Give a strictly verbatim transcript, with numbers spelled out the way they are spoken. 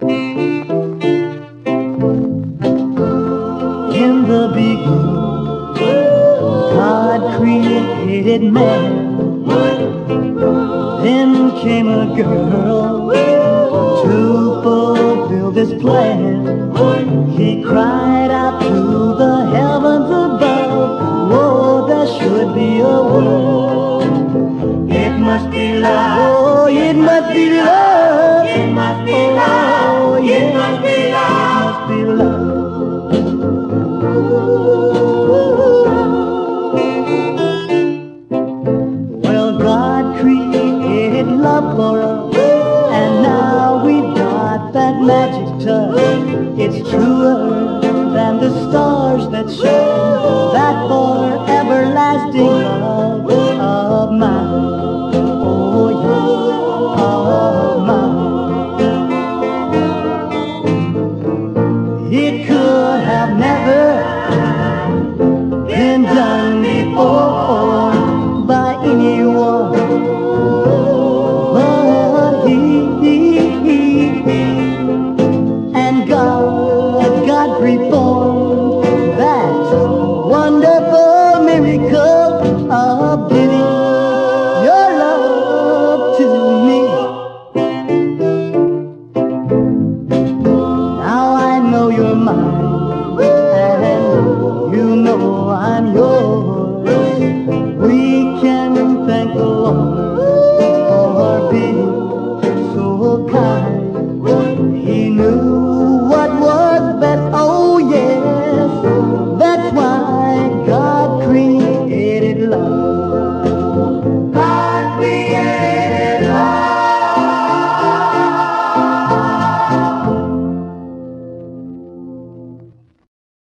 In the beginning, God created man. Then came a girl to fulfill this plan. He cried out to the heavens above, oh, there should be a world. It must be love, oh, it must be love. It must be love, oh, yeah. It must be love, it must be love. Well, God created love for us, and now we've got that magic touch. It's truer than the stars that shine, that for everlasting love.